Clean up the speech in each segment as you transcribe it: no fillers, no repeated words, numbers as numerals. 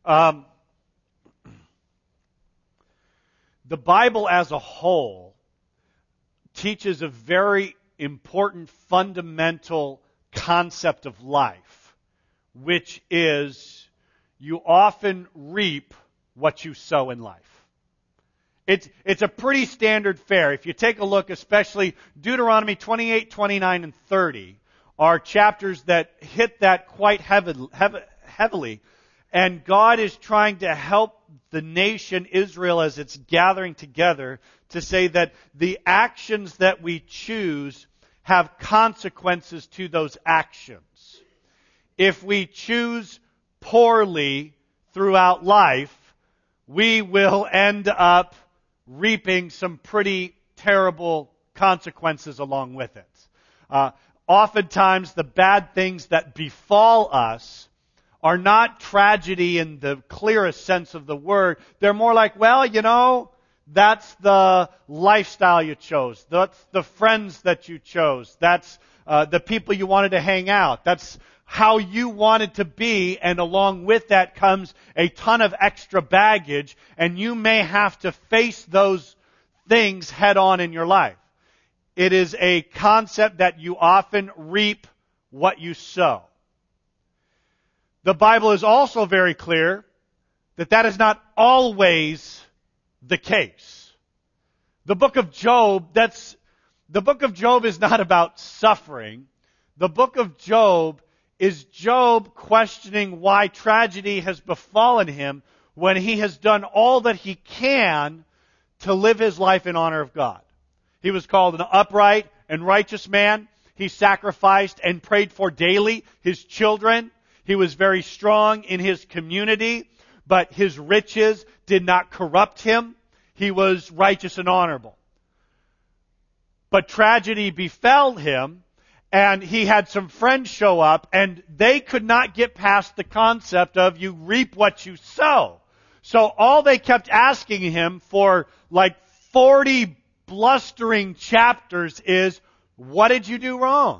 The Bible as a whole teaches a very important fundamental concept of life, which is you often reap what you sow in life. It's a pretty standard fare. If you take a look, especially Deuteronomy 28, 29, and 30 are chapters that hit that quite heavily. And God is trying to help the nation Israel as it's gathering together to say that the actions that we choose have consequences to those actions. If we choose poorly throughout life, we will end up reaping some pretty terrible consequences along with it. Oftentimes, the bad things that befall us are not tragedy in the clearest sense of the word. They're more like, well, that's the lifestyle you chose. That's the friends that you chose. That's the people you wanted to hang out. That's how you wanted to be, and along with that comes a ton of extra baggage, and you may have to face those things head on in your life. It is a concept that you often reap what you sow. The Bible is also very clear that that is not always the case. The book of Job is not about suffering. The book of Job is Job questioning why tragedy has befallen him when he has done all that he can to live his life in honor of God. He was called an upright and righteous man. He sacrificed and prayed for daily his children. He was very strong in his community, but his riches did not corrupt him. He was righteous and honorable. But tragedy befell him, and he had some friends show up, and they could not get past the concept of you reap what you sow. So all they kept asking him for like 40 blustering chapters is, what did you do wrong?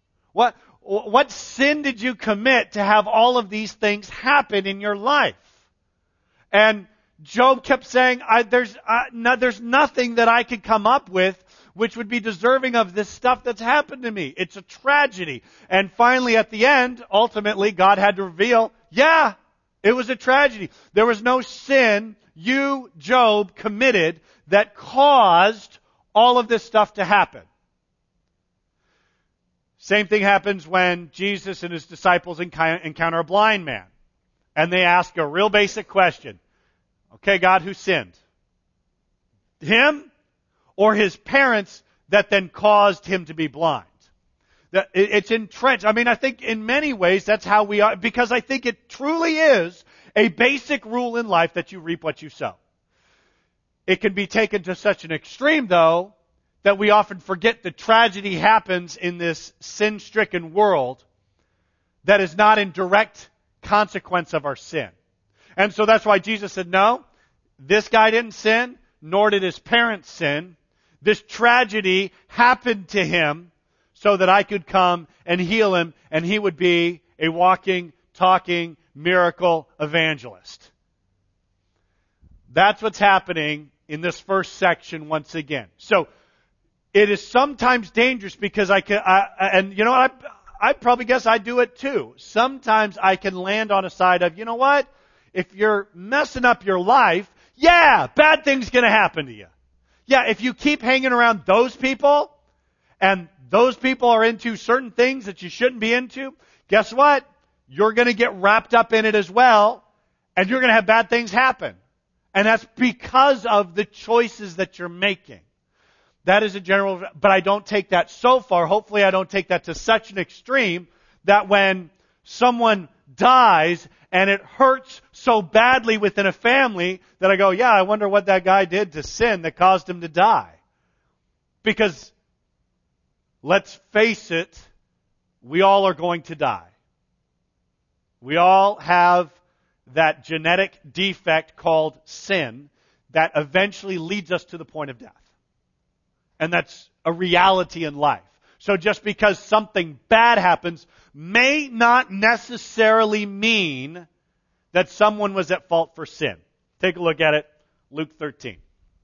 What sin did you commit to have all of these things happen in your life? And Job kept saying, there's nothing that I could come up with which would be deserving of this stuff that's happened to me. It's a tragedy. And finally, at the end, ultimately, God had to reveal, yeah, it was a tragedy. There was no sin you, Job, committed that caused all of this stuff to happen. Same thing happens when Jesus and his disciples encounter a blind man. And they ask a real basic question. Okay, God, who sinned? Him or his parents that then caused him to be blind? It's entrenched. I think in many ways that's how we are, because I think it truly is a basic rule in life that you reap what you sow. It can be taken to such an extreme, though, that we often forget the tragedy happens in this sin-stricken world that is not in direct consequence of our sin. And so that's why Jesus said, no, this guy didn't sin, nor did his parents sin. This tragedy happened to him so that I could come and heal him, and he would be a walking, talking, miracle evangelist. That's what's happening in this first section once again. So, it is sometimes dangerous because I probably guess I do it too. Sometimes I can land on a side of, if you're messing up your life, yeah, bad things going to happen to you. Yeah, if you keep hanging around those people, and those people are into certain things that you shouldn't be into, guess what? You're going to get wrapped up in it as well, and you're going to have bad things happen. And that's because of the choices that you're making. That is a general, but I don't take that so far. Hopefully I don't take that to such an extreme that when someone dies and it hurts so badly within a family that I go, yeah, I wonder what that guy did to sin that caused him to die. Because let's face it, we all are going to die. We all have that genetic defect called sin that eventually leads us to the point of death. And that's a reality in life. So just because something bad happens may not necessarily mean that someone was at fault for sin. Take a look at it, Luke 13.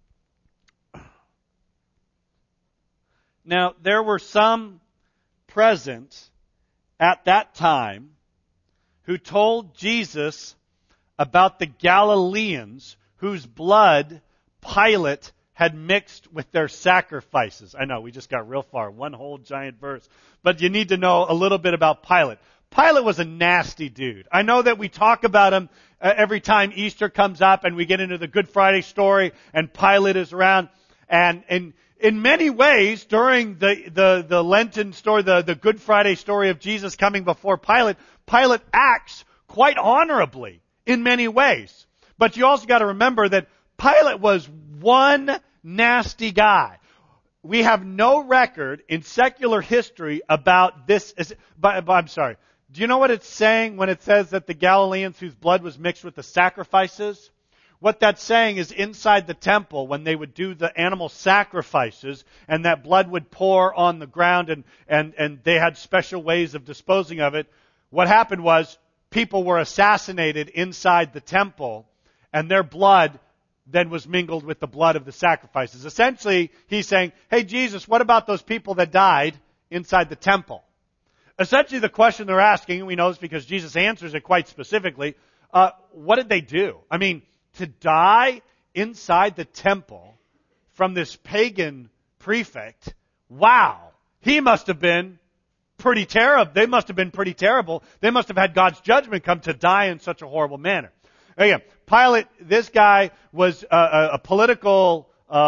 Now, there were some present at that time who told Jesus about the Galileans whose blood Pilate had mixed with their sacrifices. I know, we just got real far, one whole giant verse. But you need to know a little bit about Pilate. Pilate was a nasty dude. I know that we talk about him every time Easter comes up and we get into the Good Friday story and Pilate is around. And in many ways, during the Lenten story, the Good Friday story of Jesus coming before Pilate, Pilate acts quite honorably in many ways. But you also got to remember that Pilate was one nasty guy. We have no record in secular history about this. I'm sorry. Do you know what it's saying when it says that the Galileans whose blood was mixed with the sacrifices? What that's saying is inside the temple, when they would do the animal sacrifices and that blood would pour on the ground and they had special ways of disposing of it, what happened was people were assassinated inside the temple and their blood then was mingled with the blood of the sacrifices. Essentially, he's saying, hey, Jesus, what about those people that died inside the temple? Essentially, the question they're asking, and we know this because Jesus answers it quite specifically, what did they do? I mean, to die inside the temple from this pagan prefect, wow, he must have been pretty terrible. They must have been pretty terrible. They must have had God's judgment come to die in such a horrible manner. Again, Pilate, this guy was a political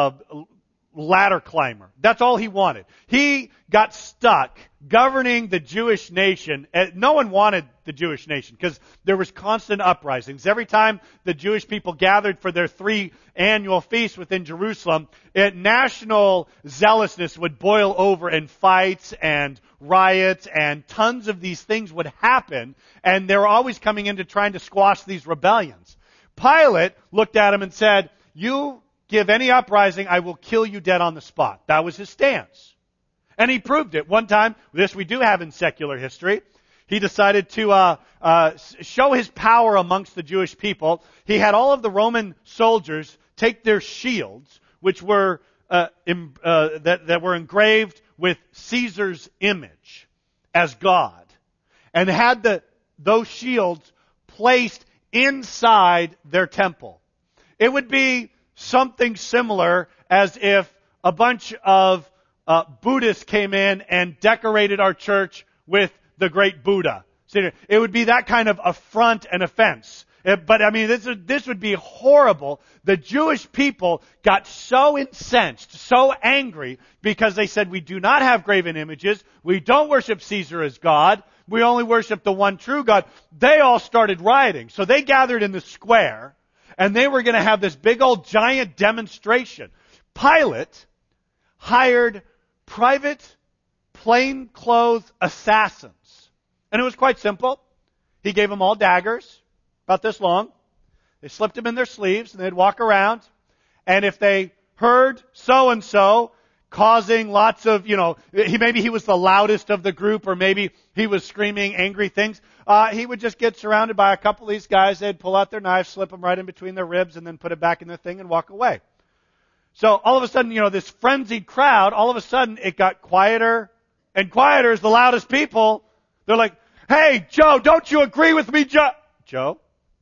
ladder climber. That's all he wanted. He got stuck governing the Jewish nation. No one wanted the Jewish nation because there was constant uprisings. Every time the Jewish people gathered for their 3 annual feasts within Jerusalem, national zealousness would boil over in fights and riots, and tons of these things would happen, and they were always coming into trying to squash these rebellions. Pilate looked at him and said, you give any uprising, I will kill you dead on the spot. That was his stance. And he proved it. One time, this we do have in secular history, he decided to show his power amongst the Jewish people. He had all of the Roman soldiers take their shields, which were that were engraved with Caesar's image as God, and had those shields placed inside their temple. It would be something similar as if a bunch of Buddhists came in and decorated our church with the great Buddha. It would be that kind of affront and offense. But I mean, this would be horrible. The Jewish people got so incensed, so angry, because they said, we do not have graven images. We don't worship Caesar as God. We only worship the one true God. They all started rioting. So they gathered in the square, and they were going to have this big old giant demonstration. Pilate hired private, plainclothes assassins. And it was quite simple. He gave them all daggers, about this long. They slipped them in their sleeves, and they'd walk around. And if they heard so-and-so causing lots of, maybe he was the loudest of the group, or maybe he was screaming angry things, he would just get surrounded by a couple of these guys. They'd pull out their knives, slip them right in between their ribs, and then put it back in the thing and walk away. So all of a sudden, this frenzied crowd, all of a sudden it got quieter and quieter as the loudest people. They're like, hey, Joe, don't you agree with me, Joe?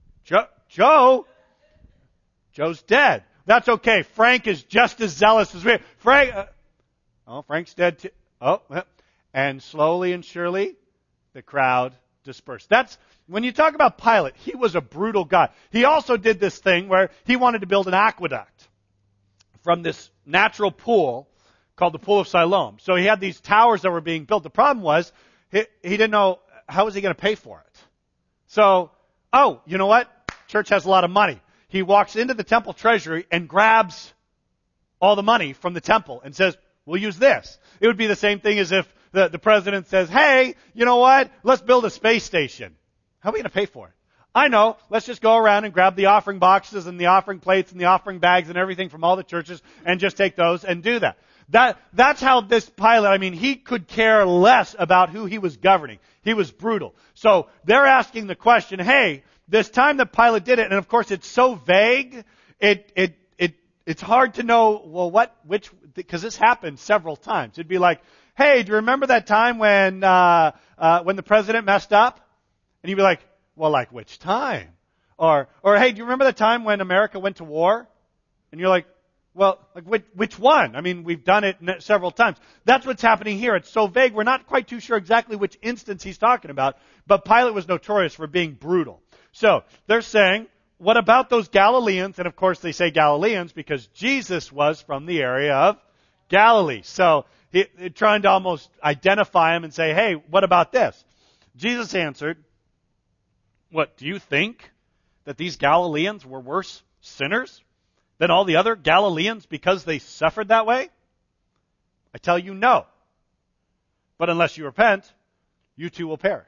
Joe's dead. That's okay. Frank is just as zealous as me. Frank's dead too. And slowly and surely, the crowd dispersed. That's, when you talk about Pilate, he was a brutal guy. He also did this thing where he wanted to build an aqueduct from this natural pool called the Pool of Siloam. So he had these towers that were being built. The problem was, he didn't know, how was he going to pay for it? So, you know what? Church has a lot of money. He walks into the temple treasury and grabs all the money from the temple and says, we'll use this. It would be the same thing as if the president says, hey, you know what? Let's build a space station. How are we going to pay for it? I know. Let's just go around and grab the offering boxes and the offering plates and the offering bags and everything from all the churches and just take those and do that. That's how this Pilate, he could care less about who he was governing. He was brutal. So they're asking the question, hey, this time that Pilate did it, and of course it's so vague, it's hard to know, well, because this happened several times. It'd be like, hey, do you remember that time when the president messed up? And you'd be like, well, like which time? Or hey, do you remember the time when America went to war? And you're like, well, like which one? I mean, we've done it several times. That's what's happening here. It's so vague. We're not quite too sure exactly which instance he's talking about. But Pilate was notorious for being brutal. So they're saying, what about those Galileans? And of course they say Galileans because Jesus was from the area of Galilee. So they're trying to almost identify him and say, hey, what about this? Jesus answered, what, do you think that these Galileans were worse sinners than all the other Galileans because they suffered that way? I tell you, no. But unless you repent, you too will perish.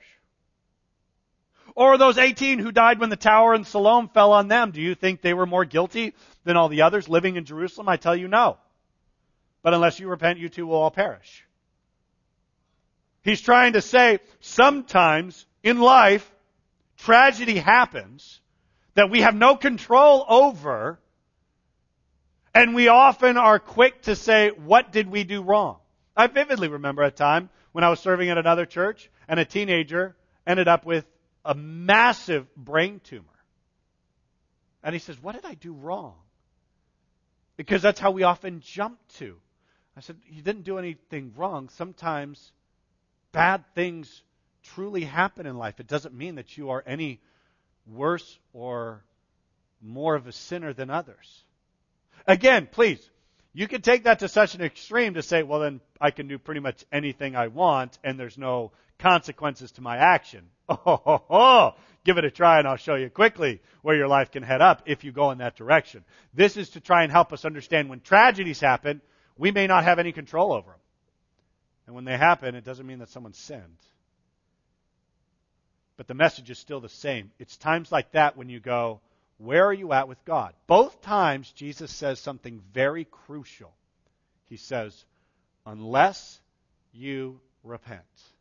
Or those 18 who died when the tower in Siloam fell on them, do you think they were more guilty than all the others living in Jerusalem? I tell you, no. But unless you repent, you too will all perish. He's trying to say, sometimes in life, tragedy happens that we have no control over, and we often are quick to say, what did we do wrong? I vividly remember a time when I was serving at another church, and a teenager ended up with a massive brain tumor. And he says, what did I do wrong? Because that's how we often jump to. I said, you didn't do anything wrong. Sometimes bad things truly happen in life. It doesn't mean that you are any worse or more of a sinner than others. Again, please, you can take that to such an extreme to say, well, then I can do pretty much anything I want and there's no consequences to my action. Give it a try and I'll show you quickly where your life can head up if you go in that direction. This is to try and help us understand when tragedies happen, we may not have any control over them. And when they happen, it doesn't mean that someone sinned. But the message is still the same. It's times like that when you go, where are you at with God? Both times Jesus says something very crucial. He says, unless you repent.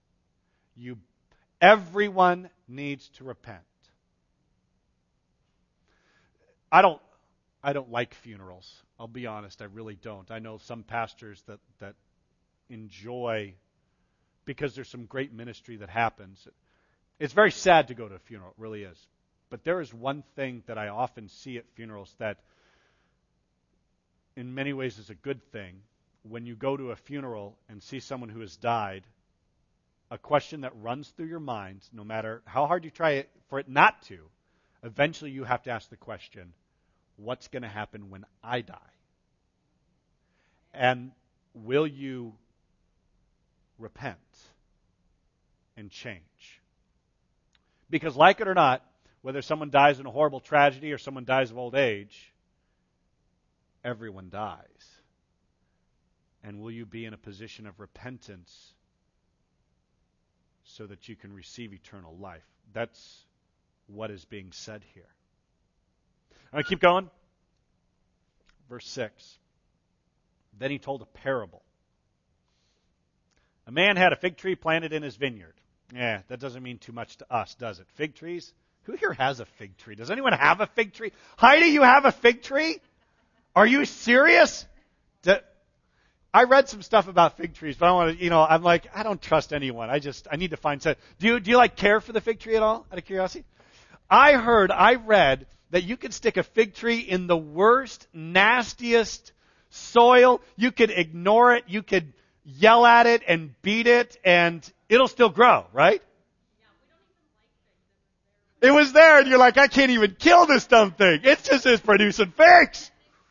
Everyone needs to repent. I don't like funerals. I'll be honest, I really don't. I know some pastors that enjoy, because there's some great ministry that happens. It's very sad to go to a funeral, it really is. But there is one thing that I often see at funerals that in many ways is a good thing. When you go to a funeral and see someone who has died, a question that runs through your mind, no matter how hard you try for it not to, eventually you have to ask the question, what's going to happen when I die? And will you repent and change? Because like it or not, whether someone dies in a horrible tragedy or someone dies of old age, everyone dies. And will you be in a position of repentance so that you can receive eternal life? That's what is being said here. I'm going to keep going. Verse 6. Then he told a parable. A man had a fig tree planted in his vineyard. Yeah, that doesn't mean too much to us, does it? Fig trees? Who here has a fig tree? Does anyone have a fig tree? Heidi, you have a fig tree? Are you serious? I read some stuff about fig trees, but I want to, I'm like, I don't trust anyone. I need to find some. Do you like care for the fig tree at all, out of curiosity? I read that you could stick a fig tree in the worst, nastiest soil. You could ignore it. You could yell at it and beat it, and it'll still grow, right? It was there, and you're like, I can't even kill this dumb thing. It's just producing figs.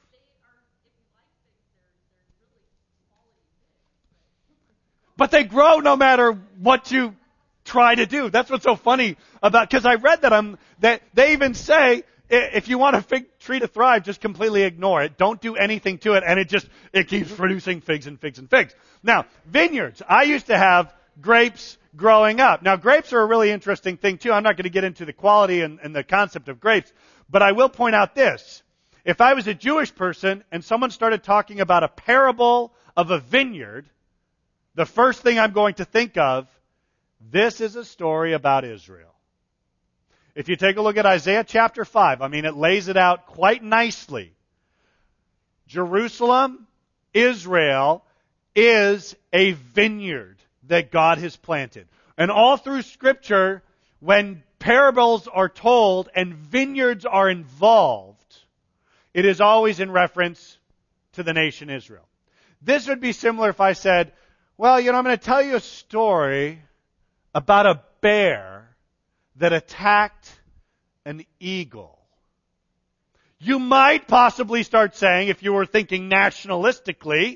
But they grow no matter what you try to do. That's what's so funny about, because I read that they even say, if you want a fig tree to thrive, just completely ignore it. Don't do anything to it, and it keeps producing figs and figs and figs. Now, vineyards. I used to have grapes growing up. Now, grapes are a really interesting thing, too. I'm not going to get into the quality and the concept of grapes, but I will point out this. If I was a Jewish person and someone started talking about a parable of a vineyard, the first thing I'm going to think of, this is a story about Israel. If you take a look at Isaiah chapter 5, it lays it out quite nicely. Jerusalem, Israel, is a vineyard that God has planted. And all through Scripture, when parables are told and vineyards are involved, it is always in reference to the nation Israel. This would be similar if I said, well, I'm going to tell you a story about a bear that attacked an eagle. You might possibly start saying, if you were thinking nationalistically,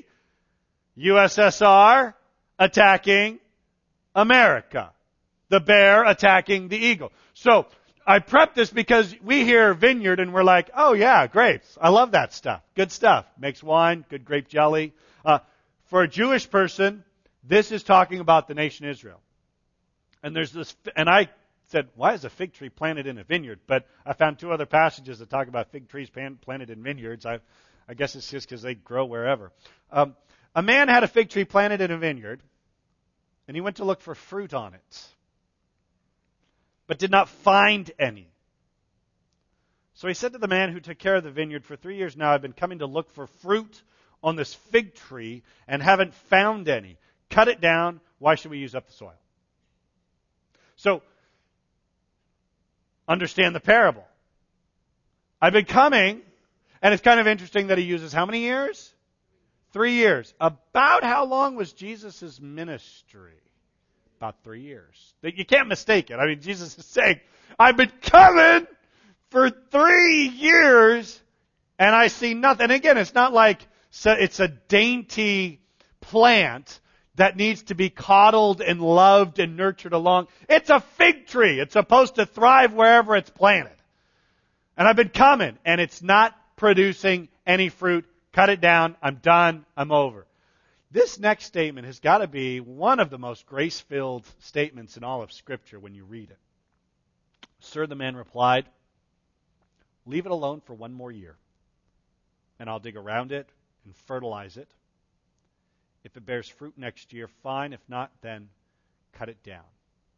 USSR attacking America. The bear attacking the eagle. So, I prep this because we hear vineyard and we're like, oh yeah, grapes. I love that stuff. Good stuff. Makes wine, good grape jelly. For a Jewish person, this is talking about the nation Israel. And there's this, and I said, why is a fig tree planted in a vineyard? But I found 2 other passages that talk about fig trees planted in vineyards. I guess it's just because they grow wherever. A man had a fig tree planted in a vineyard, and he went to look for fruit on it, but did not find any. So he said to the man who took care of the vineyard, for 3 years now I've been coming to look for fruit on this fig tree and haven't found any. Cut it down. Why should we use up the soil? So, understand the parable. I've been coming, and it's kind of interesting that he uses how many years? 3 years. About how long was Jesus' ministry? About 3 years. You can't mistake it. Jesus is saying, I've been coming for 3 years and I see nothing. And again, it's not like it's a dainty plant that needs to be coddled and loved and nurtured along. It's a fig tree. It's supposed to thrive wherever it's planted. And I've been coming and it's not producing any fruit. Cut it down. I'm done. I'm over. This next statement has got to be one of the most grace-filled statements in all of Scripture when you read it. Sir, the man replied, leave it alone for 1 more year, and I'll dig around it and fertilize it. If it bears fruit next year, fine. If not, then cut it down.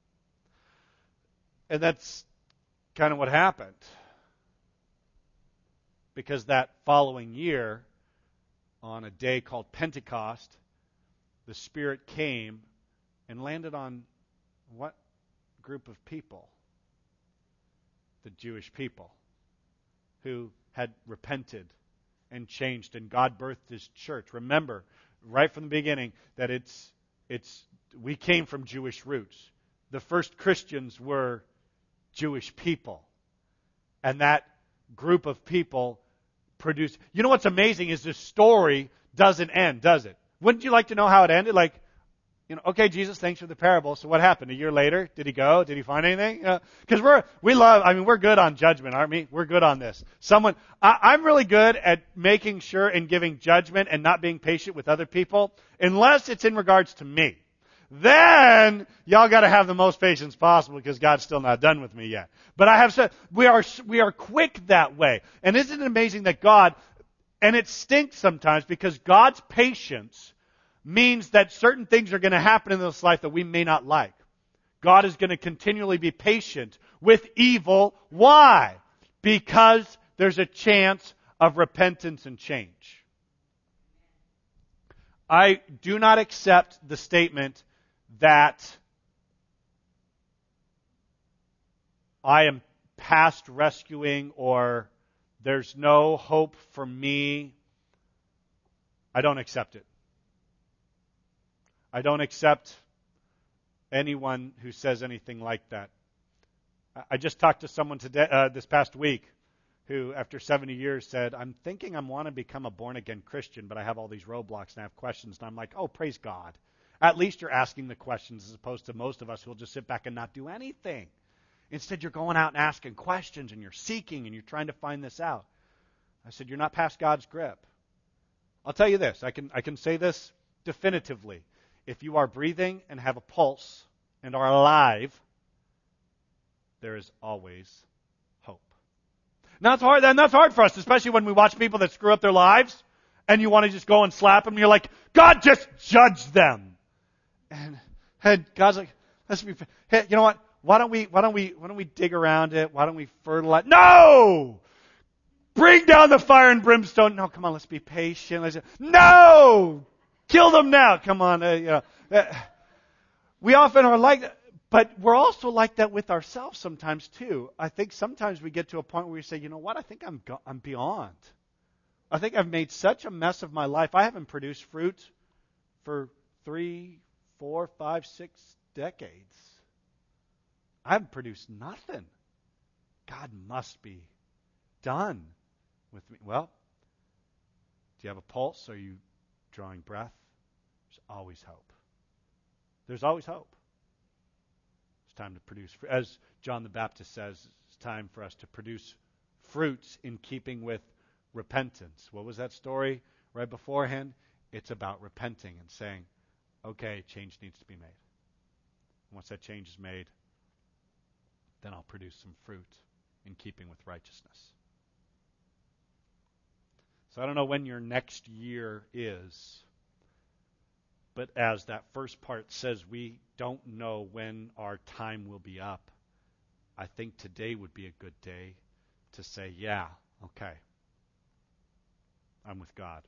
And that's kind of what happened. Because that following year, on a day called Pentecost, the Spirit came and landed on what group of people? The Jewish people who had repented and changed, and God birthed His church. Remember, right from the beginning, that we came from Jewish roots. The first Christians were Jewish people. And that group of people produced. You know what's amazing is this story doesn't end, does it? Wouldn't you like to know how it ended? Okay, Jesus, thanks for the parable. So what happened? A year later, did He go? Did He find anything? Because we're good on judgment, aren't we? We're good on this. I'm really good at making sure and giving judgment and not being patient with other people, unless it's in regards to me. Then y'all got to have the most patience possible because God's still not done with me yet. But I have said we are quick that way. And isn't it amazing that God, and it stinks sometimes because God's patience means that certain things are going to happen in this life that we may not like. God is going to continually be patient with evil. Why? Because there's a chance of repentance and change. I do not accept the statement that I am past rescuing or there's no hope for me. I don't accept it. I don't accept anyone who says anything like that. I just talked to someone today, this past week, who after 70 years said, I'm thinking I want to become a born-again Christian, but I have all these roadblocks and I have questions. And I'm like, oh, praise God. At least you're asking the questions as opposed to most of us who will just sit back and not do anything. Instead, you're going out and asking questions and you're seeking and you're trying to find this out. I said, you're not past God's grip. I'll tell you this. I can say this definitively. If you are breathing and have a pulse and are alive, there is always hope. Now it's hard, and that's hard for us, especially when we watch people that screw up their lives and you want to just go and slap them. You're like, God, just judge them. And God's like, hey, you know what? why don't we dig around it? Why don't we fertilize? No! Bring down the fire and brimstone. No, come on, let's be patient. No! Kill them now. Come on. We often are like that, but we're also like that with ourselves sometimes too. I think sometimes we get to a point where we say, you know what, I think I'm beyond. I think I've made such a mess of my life. I haven't produced fruit for 3, 4, 5, 6 decades. I haven't produced nothing. God must be done with me. Well, do you have a pulse? Are you drawing breath? There's always hope. There's always hope. It's time to produce. As John the Baptist says, it's time for us to produce fruits in keeping with repentance. What was that story right beforehand? It's about repenting and saying, okay, change needs to be made. Once that change is made, then I'll produce some fruit in keeping with righteousness. So I don't know when your next year is, but as that first part says, we don't know when our time will be up. I think today would be a good day to say, yeah, okay, I'm with God.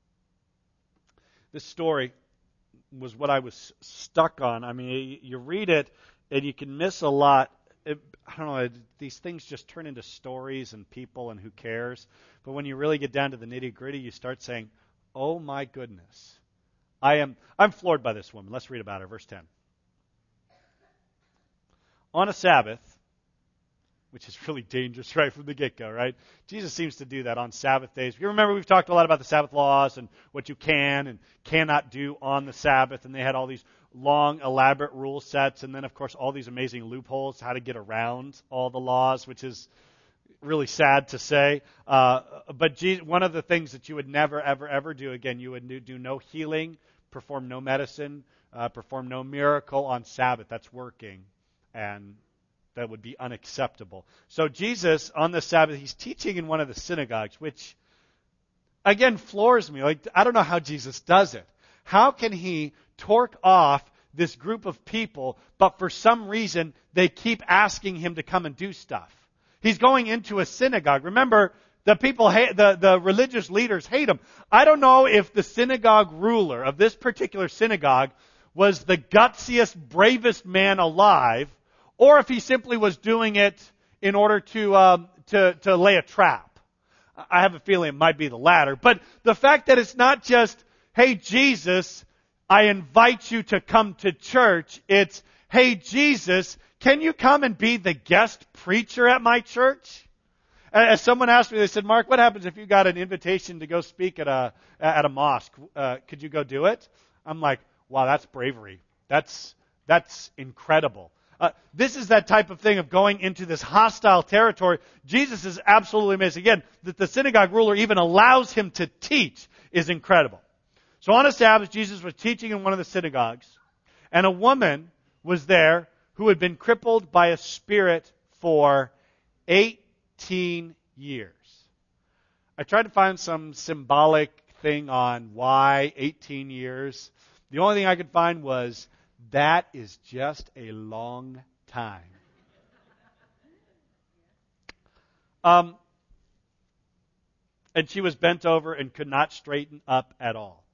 This story was what I was stuck on. I mean, you read it and you can miss a lot. I don't know, these things just turn into stories and people and who cares. But when you really get down to the nitty-gritty, you start saying, oh my goodness. I'm floored by this woman. Let's read about her. Verse 10. On a Sabbath, which is really dangerous right from the get-go, right? Jesus seems to do that on Sabbath days. You remember we've talked a lot about the Sabbath laws and what you can and cannot do on the Sabbath, and they had all these long, elaborate rule sets, and then, of course, all these amazing loopholes, how to get around all the laws, which is really sad to say. But Jesus, one of the things that you would never, ever, ever do, again, you would do no healing, perform no medicine, perform no miracle on Sabbath. That's working, and that would be unacceptable. So Jesus, on the Sabbath, he's teaching in one of the synagogues, which, again, floors me. Like, I don't know how Jesus does it. How can he torque off this group of people, but for some reason, they keep asking him to come and do stuff? He's going into a synagogue. Remember, the people the religious leaders hate him. I don't know if the synagogue ruler of this particular synagogue was the gutsiest, bravest man alive, or if he simply was doing it in order to lay a trap. I have a feeling it might be the latter. But the fact that it's not just, hey, Jesus, I invite you to come to church. It's, hey, Jesus, can you come and be the guest preacher at my church? As someone asked me, they said, Mark, what happens if you got an invitation to go speak at a mosque? Could you go do it? I'm like, wow, that's bravery. That's incredible. This is that type of thing of going into this hostile territory. Jesus is absolutely amazing. Again, that the synagogue ruler even allows him to teach is incredible. So on a Sabbath, Jesus was teaching in one of the synagogues, and a woman was there who had been crippled by a spirit for 18 years. I tried to find some symbolic thing on why 18 years. The only thing I could find was, that is just a long time. And she was bent over and could not straighten up at all.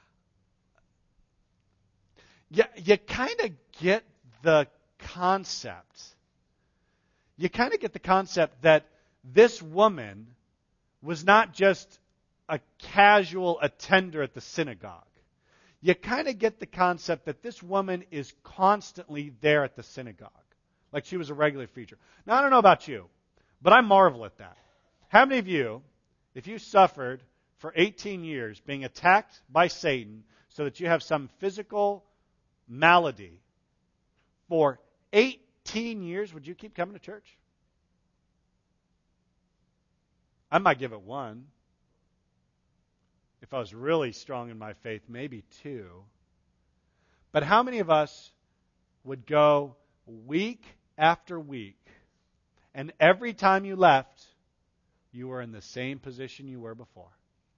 Yeah, you kind of get the concept. You kind of get the concept that this woman was not just a casual attender at the synagogue. You kind of get the concept that this woman is constantly there at the synagogue, like she was a regular feature. Now, I don't know about you, but I marvel at that. How many of you, if you suffered for 18 years being attacked by Satan so that you have some physical malady, for 18 years, would you keep coming to church? I might give it 1. If I was really strong in my faith, maybe 2. But how many of us would go week after week, and every time you left, you were in the same position you were before?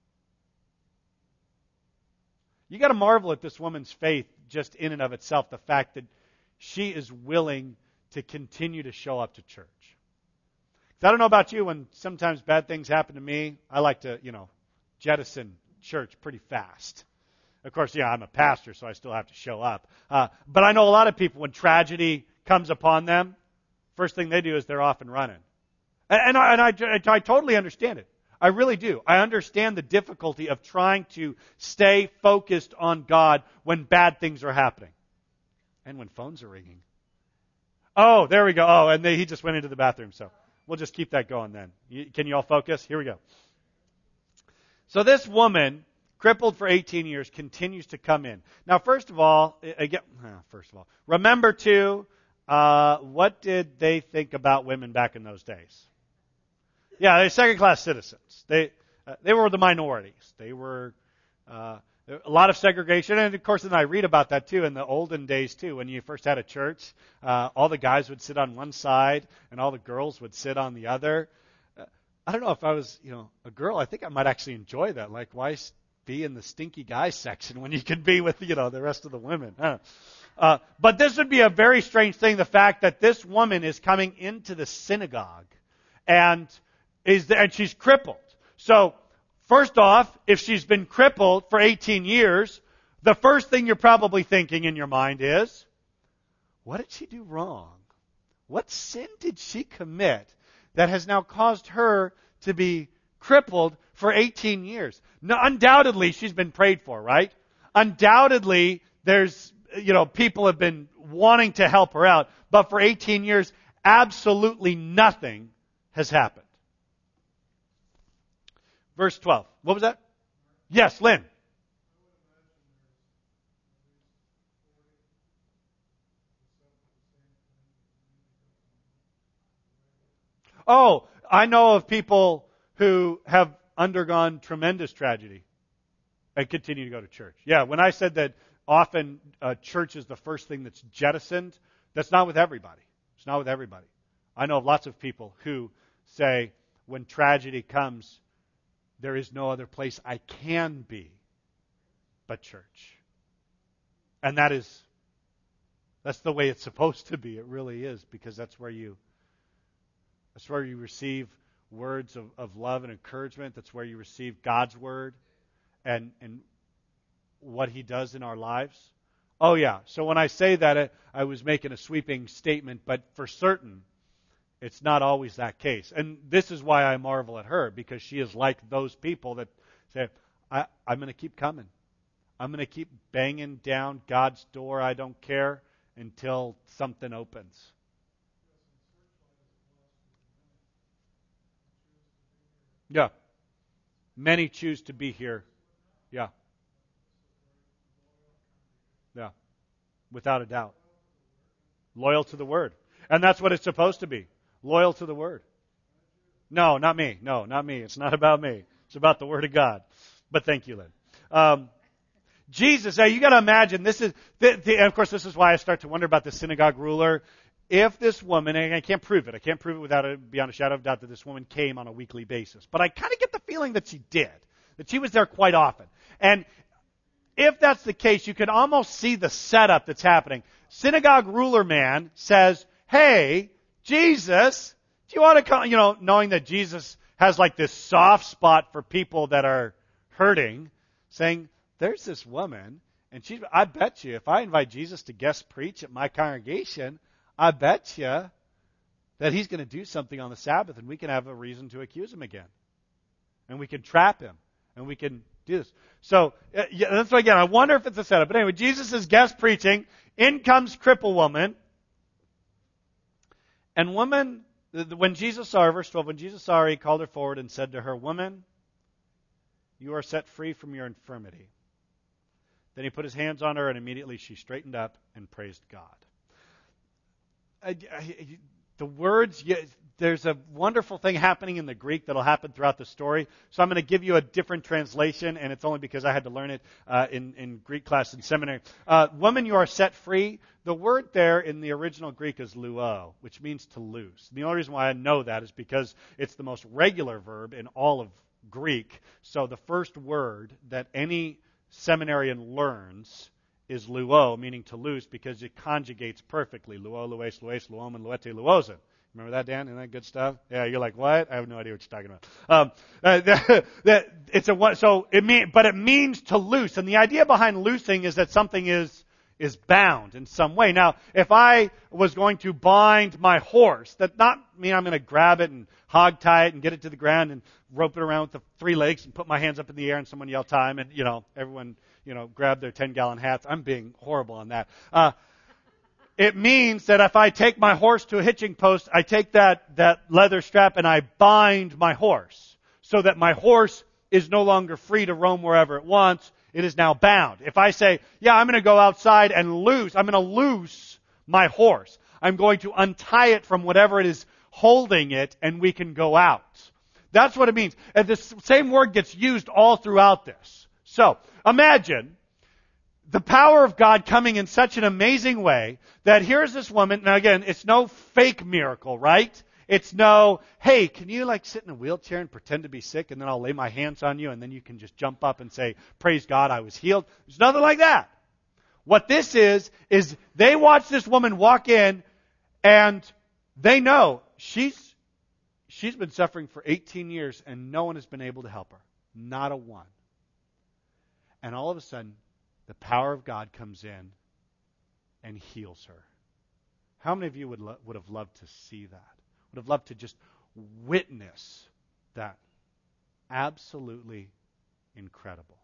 You got to marvel at this woman's faith just in and of itself, the fact that she is willing to continue to show up to church. I don't know about you, when sometimes bad things happen to me, I like to, jettison church pretty fast. Of course, I'm a pastor, so I still have to show up. But I know a lot of people, when tragedy comes upon them, first thing they do is they're off and running. And I totally understand it. I really do. I understand the difficulty of trying to stay focused on God when bad things are happening. And when phones are ringing. Oh, there we go. Oh, and he just went into the bathroom, so we'll just keep that going then. Can you all focus? Here we go. So this woman, crippled for 18 years, continues to come in. Now, first of all, remember too, what did they think about women back in those days? Yeah, they're second-class citizens. They were the minorities. They were a lot of segregation, and of course, then I read about that too in the olden days too. When you first had a church, all the guys would sit on one side, and all the girls would sit on the other. I don't know if I was, a girl. I think I might actually enjoy that. Like, why be in the stinky guys section when you can be with, the rest of the women? But this would be a very strange thing. The fact that this woman is coming into the synagogue, and she's crippled. So, first off, if she's been crippled for 18 years, the first thing you're probably thinking in your mind is, what did she do wrong? What sin did she commit that has now caused her to be crippled for 18 years? Now, undoubtedly, she's been prayed for, right? Undoubtedly, there's, people have been wanting to help her out. But for 18 years, absolutely nothing has happened. Verse 12. What was that? Yes, Lynn. Oh, I know of people who have undergone tremendous tragedy and continue to go to church. Yeah, when I said that often church is the first thing that's jettisoned, that's not with everybody. It's not with everybody. I know of lots of people who say, when tragedy comes, there is no other place I can be but church. And that's the way it's supposed to be. It really is, because that's where you receive words of love and encouragement. That's where you receive God's word and what He does in our lives. Oh yeah. So when I say that, I was making a sweeping statement, but for certain, it's not always that case. And this is why I marvel at her, because she is like those people that say, I'm going to keep coming. I'm going to keep banging down God's door. I don't care until something opens. Yeah. Many choose to be here. Yeah. Yeah. Without a doubt. Loyal to the Word. And that's what it's supposed to be. Loyal to the Word. No, not me. No, not me. It's not about me. It's about the Word of God. But thank you, Lynn. Jesus, you got to imagine, this is, and of course this is why I start to wonder about the synagogue ruler. If this woman, and I can't prove it without beyond a shadow of doubt that this woman came on a weekly basis. But I kind of get the feeling that she did. That she was there quite often. And if that's the case, you can almost see the setup that's happening. Synagogue ruler man says, hey, Jesus, do you want to come, knowing that Jesus has like this soft spot for people that are hurting, saying, there's this woman, and I bet you, if I invite Jesus to guest preach at my congregation, I bet you that He's going to do something on the Sabbath, and we can have a reason to accuse Him again. And we can trap Him, and we can do this. So, that's why, again, I wonder if it's a setup. But anyway, Jesus is guest preaching. In comes cripple woman. And woman, when Jesus saw her, verse 12, when Jesus saw her, He called her forward and said to her, woman, you are set free from your infirmity. Then He put His hands on her, and immediately she straightened up and praised God. The words, there's a wonderful thing happening in the Greek that'll happen throughout the story. So I'm going to give you a different translation, and it's only because I had to learn it in Greek class in seminary. Woman, you are set free. The word there in the original Greek is luo, which means to loose. The only reason why I know that is because it's the most regular verb in all of Greek. So the first word that any seminarian learns is luo, meaning to loose, because it conjugates perfectly. Luo, lues, lues, luomen, luete, luosen. Remember that, Dan? Isn't that good stuff? Yeah, you're like, what? I have no idea what you're talking about. But it means to loose. And the idea behind loosing is that something is bound in some way. Now, if I was going to bind my horse, that not mean I'm going to grab it and hog tie it and get it to the ground and rope it around with the 3 legs and put my hands up in the air and someone yell time and, everyone, grab their 10-gallon hats. I'm being horrible on that. It means that if I take my horse to a hitching post, I take that leather strap and I bind my horse so that my horse is no longer free to roam wherever it wants. It is now bound. If I say, I'm going to go outside and I'm going to loose my horse. I'm going to untie it from whatever it is holding it and we can go out. That's what it means. And this same word gets used all throughout this. So, imagine the power of God coming in such an amazing way that here's this woman. Now again, it's no fake miracle, right? It's no, hey, can you sit in a wheelchair and pretend to be sick and then I'll lay my hands on you and then you can just jump up and say, praise God, I was healed. There's nothing like that. What this is they watch this woman walk in and they know she's been suffering for 18 years and no one has been able to help her. Not a one. And all of a sudden, the power of God comes in and heals her. How many of you would have loved to see that? Would have loved to just witness that? Absolutely incredible.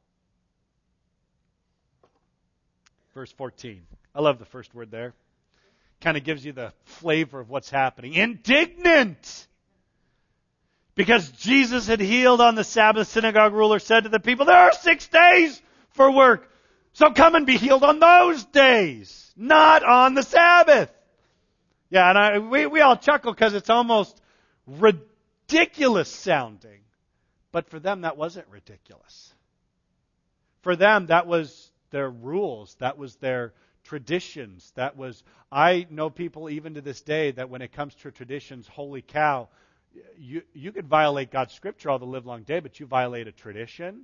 Verse 14. I love the first word there. Kind of gives you the flavor of what's happening. Indignant! Because Jesus had healed on the Sabbath, synagogue ruler said to the people, there are 6 days for work. So come and be healed on those days, not on the Sabbath. Yeah, and we all chuckle because it's almost ridiculous sounding. But for them, that wasn't ridiculous. For them, that was their rules. That was their traditions. I know people even to this day that when it comes to traditions, holy cow, you could violate God's scripture all the live long day, but you violate a tradition,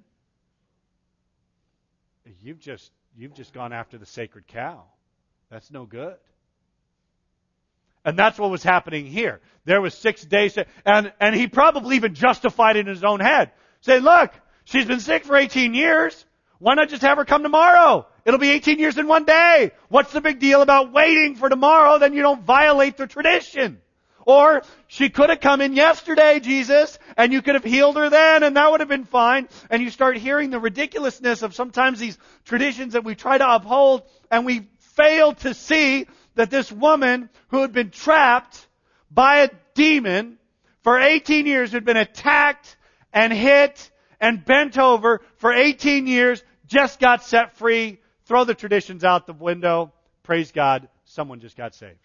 you've just gone after the sacred cow. That's no good. And that's what was happening here. There was 6 days, and he probably even justified it in his own head. Say, look, she's been sick for 18 years. Why not just have her come tomorrow? It'll be 18 years in one day. What's the big deal about waiting for tomorrow? Then you don't violate the tradition. Or she could have come in yesterday, Jesus, and you could have healed her then, and that would have been fine. And you start hearing the ridiculousness of sometimes these traditions that we try to uphold, and we fail to see that this woman who had been trapped by a demon for 18 years, who had been attacked and hit and bent over for 18 years, just got set free. Throw the traditions out the window. Praise God, someone just got saved.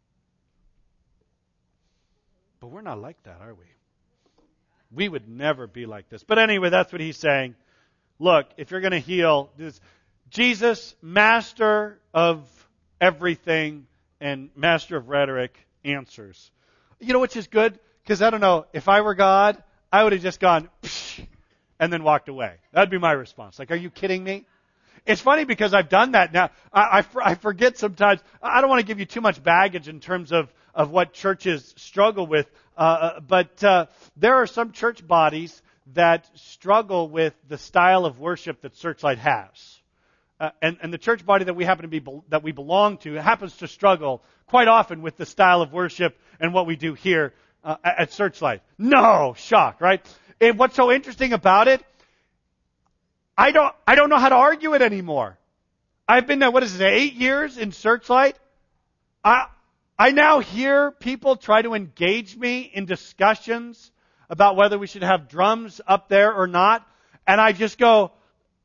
But we're not like that, are we? We would never be like this. But anyway, that's what he's saying. Look, if you're going to heal, Jesus, master of everything and master of rhetoric, answers. You know which is good? Because I don't know, if I were God, I would have just gone, psh, and then walked away. That'd be my response. Like, are you kidding me? It's funny because I've done that now. I forget sometimes. I don't want to give you too much baggage in terms of what churches struggle with. But there are some church bodies that struggle with the style of worship that Searchlight has. And the church body that we belong to happens to struggle quite often with the style of worship and what we do here at Searchlight. No, shock, right? And what's so interesting about it, I don't know how to argue it anymore. I've been there, 8 years in Searchlight? I now hear people try to engage me in discussions about whether we should have drums up there or not, and I just go,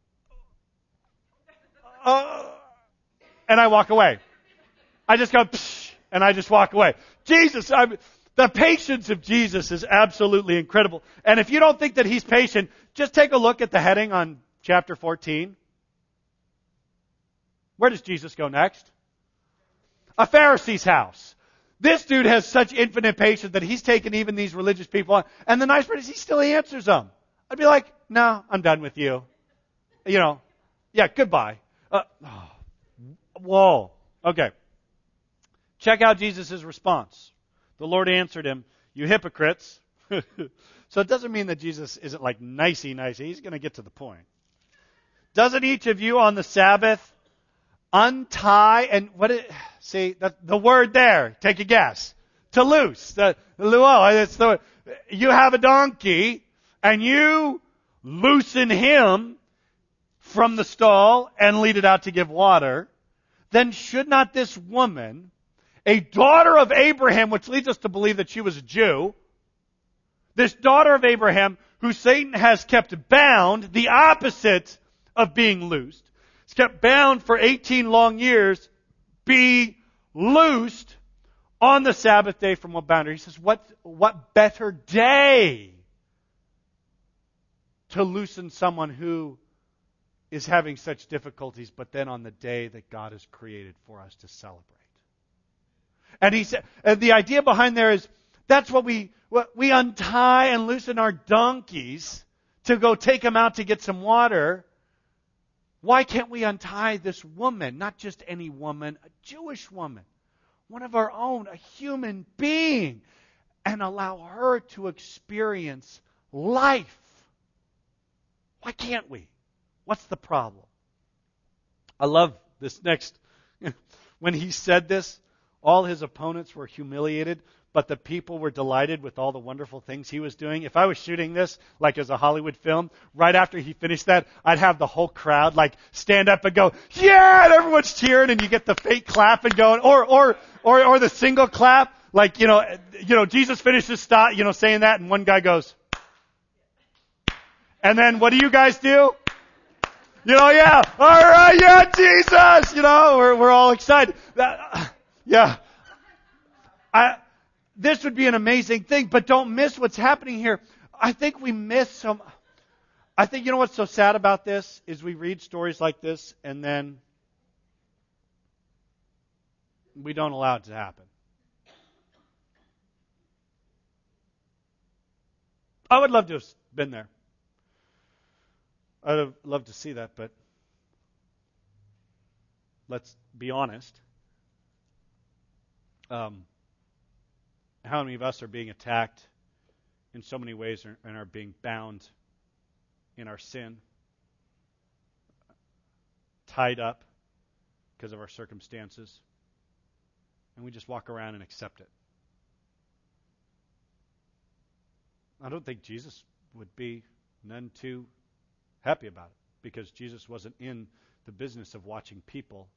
and I walk away. I just go, psh, and I just walk away. The patience of Jesus is absolutely incredible. And if you don't think that He's patient, just take a look at the heading on chapter 14. Where does Jesus go next? A Pharisee's house. This dude has such infinite patience that he's taken even these religious people on. And the nice part is he still answers them. I'd be like, no, I'm done with you. Yeah, goodbye. Whoa. Okay. Check out Jesus' response. The Lord answered him, "You hypocrites." So it doesn't mean that Jesus isn't like nicey. He's going to get to the point. "Doesn't each of you on the Sabbath untie," and the word there, take a guess. To loose. You have a donkey and you loosen him from the stall and lead it out to give water. Then should not this woman, a daughter of Abraham, which leads us to believe that she was a Jew, this daughter of Abraham, who Satan has kept bound, the opposite of being loosed, is kept bound for 18 long years, be loosed on the Sabbath day from what boundary? He says, what better day to loosen someone who is having such difficulties, but then on the day that God has created for us to celebrate. And he said, and the idea behind there is, that's what we untie and loosen our donkeys to go take them out to get some water. Why can't we untie this woman? Not just any woman, a Jewish woman. One of our own, a human being. And allow her to experience life. Why can't we? What's the problem? I love this next. When he said this, all his opponents were humiliated, but the people were delighted with all the wonderful things he was doing. If I was shooting this, like as a Hollywood film, right after he finished that, I'd have the whole crowd like stand up and go, "Yeah!" and everyone's cheering, and you get the fake clap and going, or the single clap, like, Jesus finishes saying that, and one guy goes, and then what do you guys do? Yeah, all right, yeah, Jesus, we're all excited. This would be an amazing thing, but don't miss what's happening here. I think we miss some. I think, what's so sad about this is we read stories like this and then we don't allow it to happen. I would love to have been there. I'd have loved to see that, but let's be honest. How many of us are being attacked in so many ways and are being bound in our sin, tied up because of our circumstances, and we just walk around and accept it? I don't think Jesus would be none too happy about it, because Jesus wasn't in the business of watching people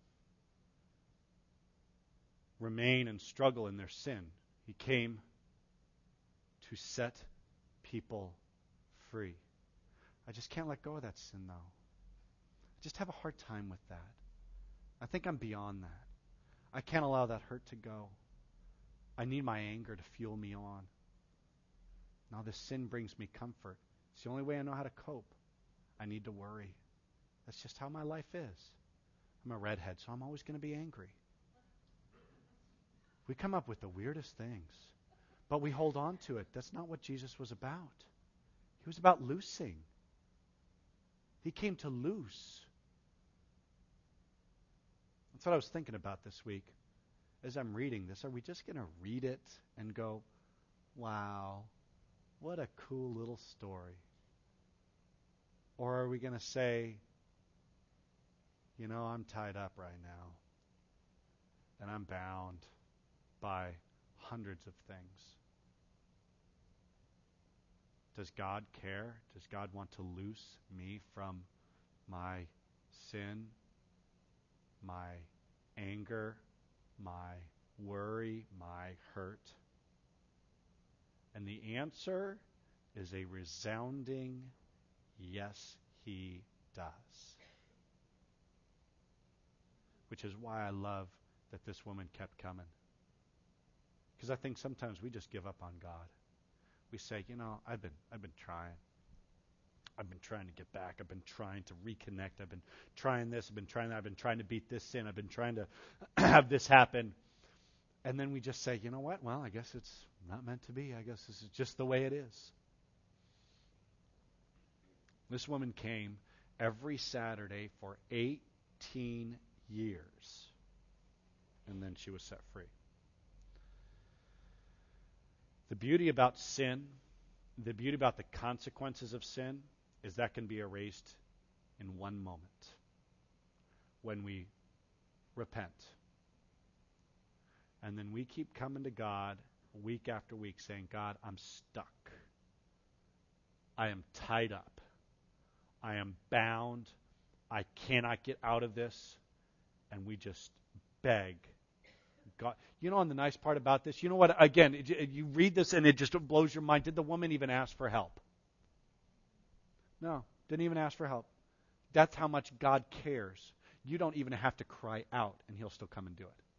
remain and struggle in their sin. He came to set people free. I just can't let go of that sin, though. I just have a hard time with that. I think I'm beyond that. I can't allow that hurt to go. I need my anger to fuel me on. Now this sin brings me comfort. It's the only way I know how to cope. I need to worry. That's just how my life is. I'm a redhead, so I'm always going to be angry. We come up with the weirdest things, but we hold on to it. That's not what Jesus was about. He was about loosing. He came to loose. That's what I was thinking about this week. As I'm reading this, are we just going to read it and go, "Wow, what a cool little story"? Or are we going to say, I'm tied up right now, and I'm bound by hundreds of things? Does God care? Does God want to loose me from my sin, my anger, my worry, my hurt? And the answer is a resounding yes, He does. Which is why I love that this woman kept coming. Because I think sometimes we just give up on God. We say, I've been trying. I've been trying to get back. I've been trying to reconnect. I've been trying this. I've been trying that. I've been trying to beat this sin. I've been trying to have this happen. And then we just say, you know what? Well, I guess it's not meant to be. I guess this is just the way it is. This woman came every Saturday for 18 years. and then she was set free. The beauty about sin, the beauty about the consequences of sin, is that can be erased in one moment when we repent. And then we keep coming to God week after week saying, God, I'm stuck. I am tied up. I am bound. I cannot get out of this. And we just beg God. You know, and the nice part about this, you know what, again, you read this and it just blows your mind. Did the woman even ask for help? No, didn't even ask for help. That's how much God cares. You don't even have to cry out, and He'll still come and do it.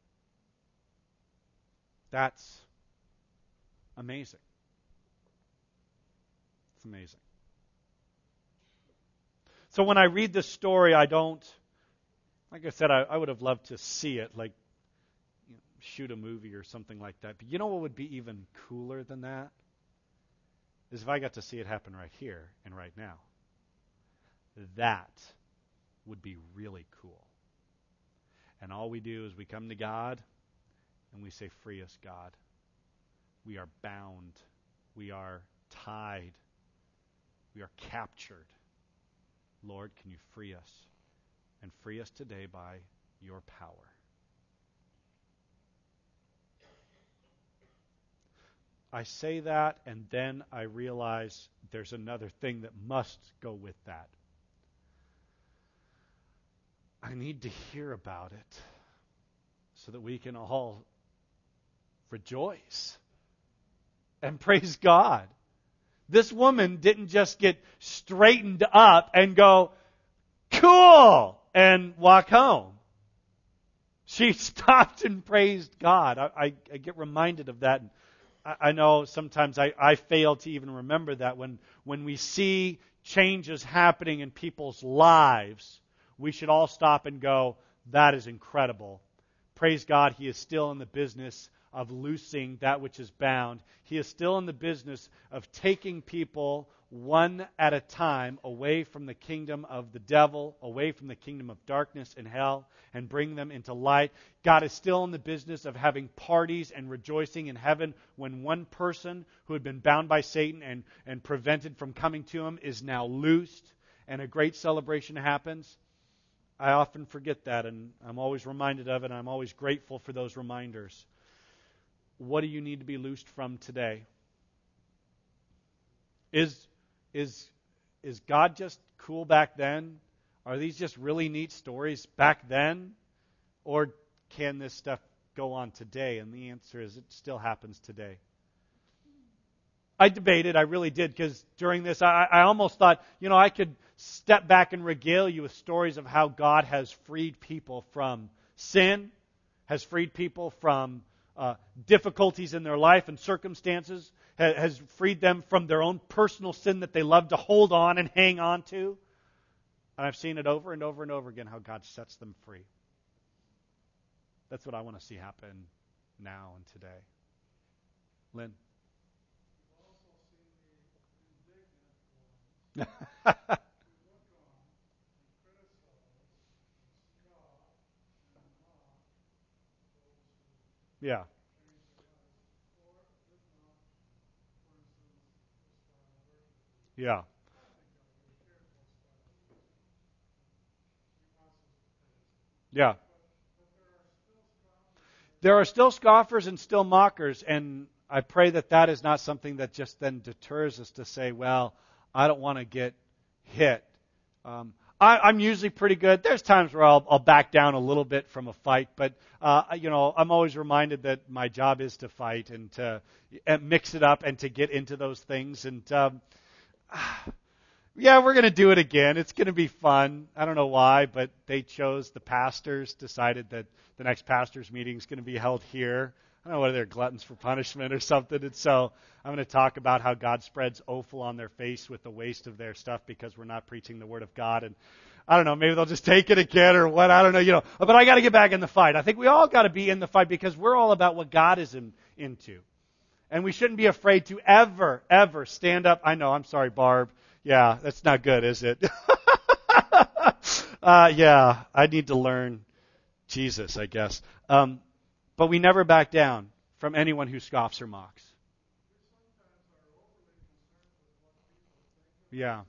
That's amazing. It's amazing. So when I read this story, I don't, like I said, I would have loved to see it, like shoot a movie or something like that. But you know what would be even cooler than that? Is if I got to see it happen right here and right now. That would be really cool. And all we do is we come to God and we say, free us, God. We are bound. We are tied. We are captured. Lord, can you free us? And free us today by your power. I say that, and then I realize there's another thing that must go with that. I need to hear about it so that we can all rejoice and praise God. This woman didn't just get straightened up and go, cool, and walk home. She stopped and praised God. I get reminded of that. I know sometimes I fail to even remember that when we see changes happening in people's lives, we should all stop and go, that is incredible. Praise God, He is still in the business of loosing that which is bound. He is still in the business of taking people one at a time away from the kingdom of the devil, away from the kingdom of darkness and hell, and bring them into light. God is still in the business of having parties and rejoicing in heaven when one person who had been bound by Satan and prevented from coming to Him is now loosed, and a great celebration happens. I often forget that, and I'm always reminded of it, and I'm always grateful for those reminders. What do you need to be loosed from today? Is God just cool back then? Are these just really neat stories back then? Or can this stuff go on today? And the answer is it still happens today. I debated, I really did, because during this I almost thought, I could step back and regale you with stories of how God has freed people from sin, has freed people from difficulties in their life and circumstances, has freed them from their own personal sin that they love to hold on and hang on to. And I've seen it over and over and over again how God sets them free. That's what I want to see happen now and today. Lynn? Yeah. Yeah. Yeah. There are still scoffers and still mockers, and I pray that is not something that just then deters us to say, well, I don't want to get hit. I'm usually pretty good. There's times where I'll back down a little bit from a fight, but I'm always reminded that my job is to fight and to mix it up and to get into those things. And yeah, we're going to do it again. It's going to be fun. I don't know why, but the pastors decided that the next pastors meeting is going to be held here. I don't know whether they're gluttons for punishment or something. And so I'm going to talk about how God spreads offal on their face with the waste of their stuff because we're not preaching the Word of God. And I don't know, maybe they'll just take it again or what. I don't know, But I got to get back in the fight. I think we all got to be in the fight because we're all about what God is into. And we shouldn't be afraid to ever, ever stand up. I know, I'm sorry, Barb. Yeah, that's not good, is it? Yeah, I need to learn Jesus, I guess. But we never back down from anyone who scoffs or mocks. Yeah.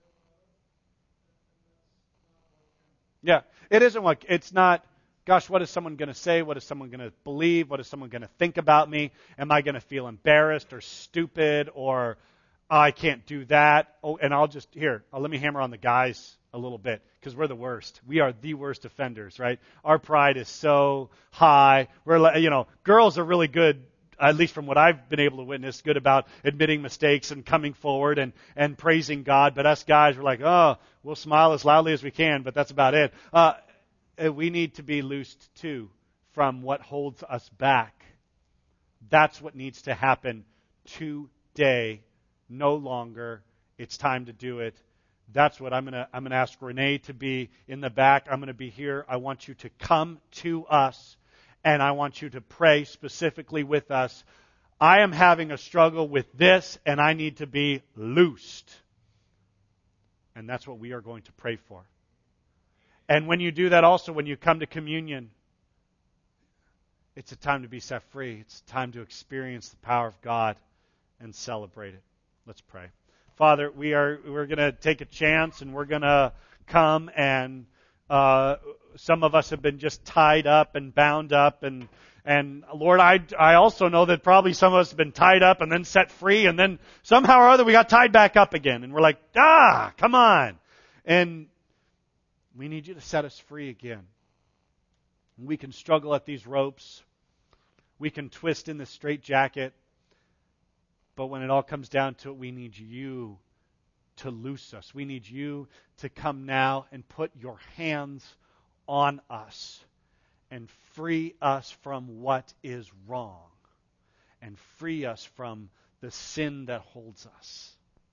Yeah. It's not, gosh, what is someone going to say? What is someone going to believe? What is someone going to think about me? Am I going to feel embarrassed or stupid or I can't do that? Oh, and let me hammer on the guys a little bit because we're the worst. We are the worst offenders, right? Our pride is so high. Girls are really good, at least from what I've been able to witness, good about admitting mistakes and coming forward and praising God. But us guys, we're like, oh, we'll smile as loudly as we can, but that's about it. We need to be loosed too from what holds us back. That's what needs to happen today. No longer. It's time to do it. That's what I'm going to ask Renee to be in the back. I'm going to be here. I want you to come to us, and I want you to pray specifically with us. I am having a struggle with this, and I need to be loosed. And that's what we are going to pray for. And when you do that also, when you come to communion, it's a time to be set free. It's a time to experience the power of God and celebrate it. Let's pray. Father, we're going to take a chance and we're going to come and some of us have been just tied up and bound up and Lord, I also know that probably some of us have been tied up and then set free and then somehow or other we got tied back up again and we're like, come on. And we need you to set us free again. We can struggle at these ropes. We can twist in the straitjacket. But when it all comes down to it, we need you to loose us. We need you to come now and put your hands on us and free us from what is wrong and free us from the sin that holds us.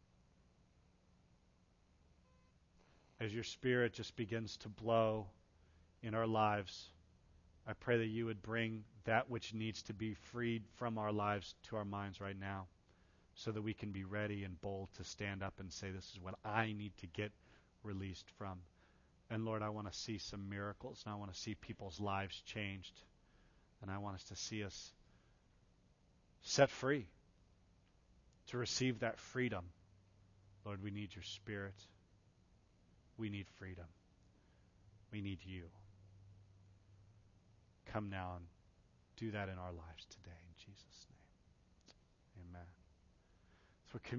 As your Spirit just begins to blow in our lives, I pray that you would bring that which needs to be freed from our lives to our minds right now, so that we can be ready and bold to stand up and say, this is what I need to get released from. And Lord, I want to see some miracles, and I want to see people's lives changed, and I want us to see us set free to receive that freedom. Lord, we need your Spirit. We need freedom. We need you. Come now and do that in our lives today. In Jesus' name. Amen. So